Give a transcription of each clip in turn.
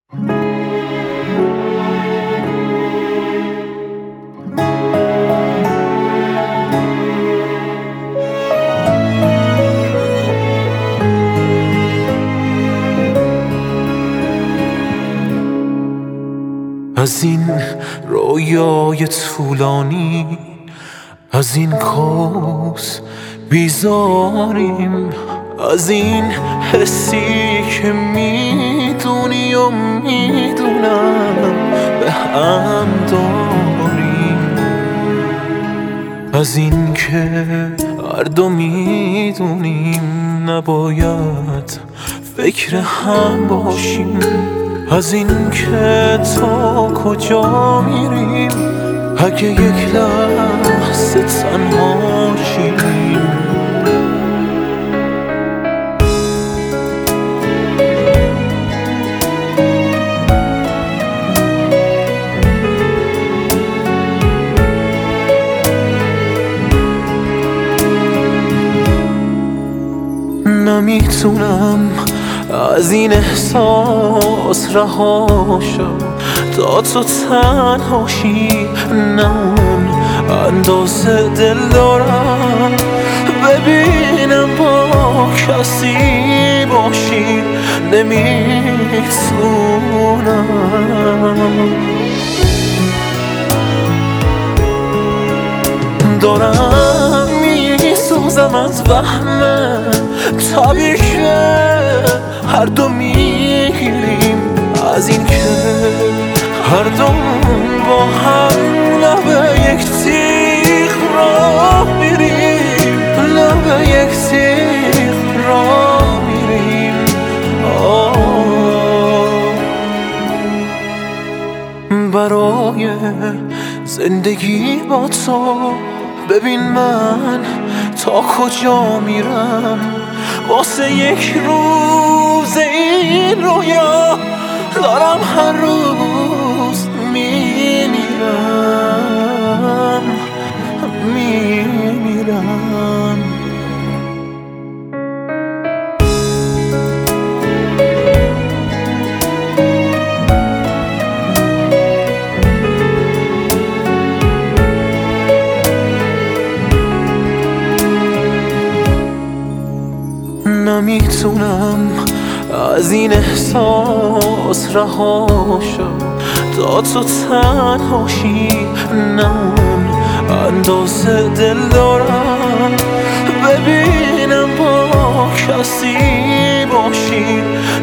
از این رویای طولانی، از این کوس بیزاریم، از این حسی که میدونی و میدونم به هم داریم، از این که هر دو میدونیم نباید فکر هم باشیم، از این که تا کجا میریم اگه یک لحظه تنها شیم. نمیتونم از این احساس رها شم تا تو تنهاشی، نه اون اندازه دل دارم ببینم با کسی باشی، نمیتونم. دارم میسوزم از وهمه تابی که هر دو میگیریم، از این که هر دو با هم لب یک تیغ را میریم، لب یک تیغ را میریم. برای زندگی با تو ببین من تا کجا میرم، واسه یک روز این رویا دارم هر روز میمیرم، میمیرم. نمیتونم از این احساس رها شم تا تو تنهاشی، نه اون اندازه دل دارم ببینم با کسی باشی،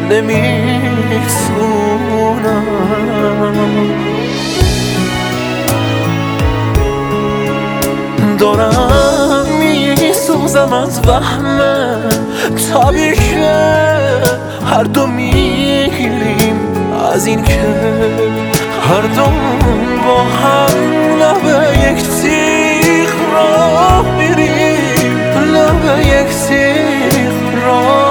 نمیتونم. دارم میسوزم از وهمه تابی که هر دو میگیریم، از این که هر دو با هم لب یک تیغ را میریم، لب یک تیغ را